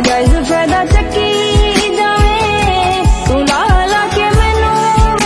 नाजायज फायदा चक्की जाए तू लाला के मैनू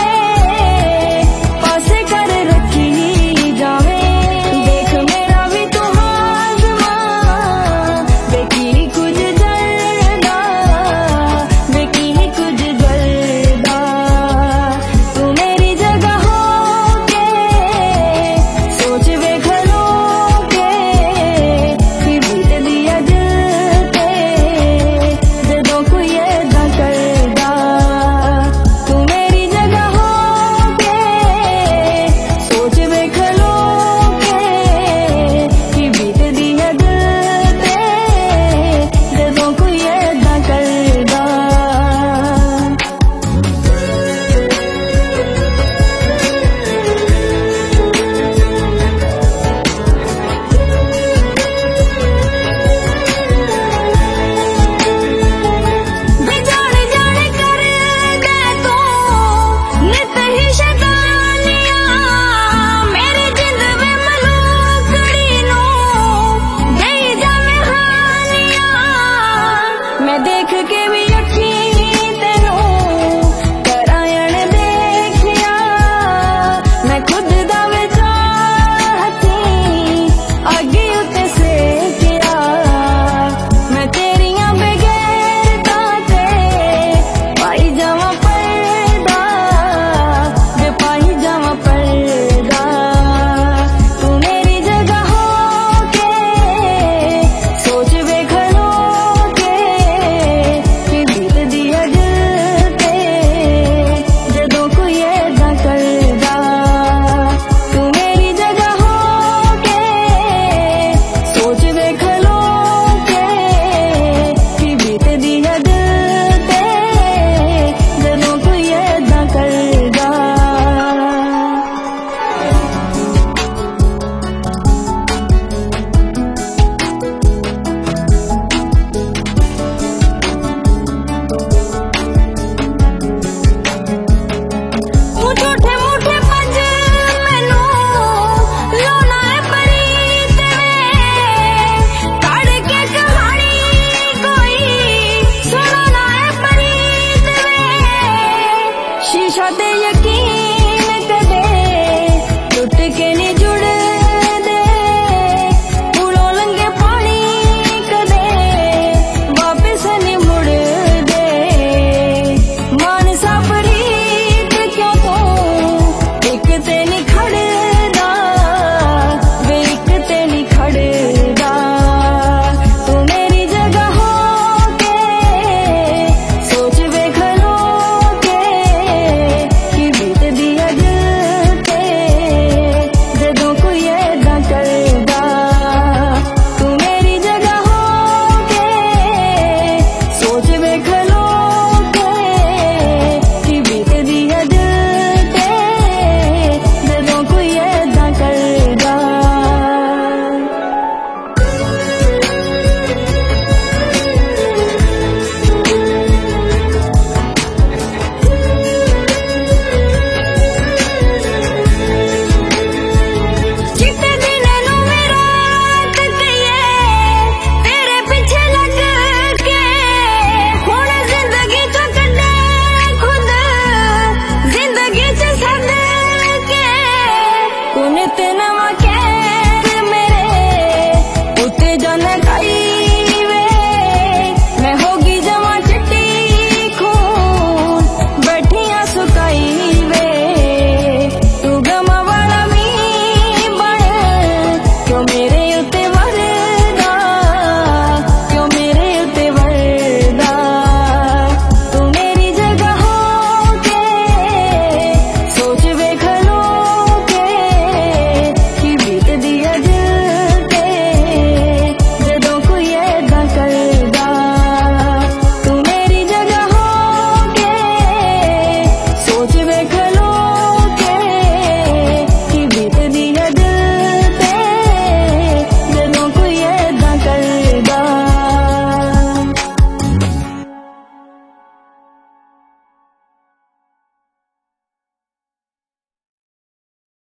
पासे कर रखी जावे। देख मेरा भी तू हाजमा देखी कुछ जलदा देखी कुछ जलदा। तू मेरी जगह हो के सोच वे खलो के कि बीत दिया दिल ते जदों कोई ऐदा करदा। तू मेरी जगह हो के सोच वे खलो के कि बीत दिया दिल ते जदों कोई ऐदा करदा। जाने जाने कर दे तू नित ही शैतानियां मेरी जिंद में मलूकड़ी नू दई जावे हानियां। मैं देख के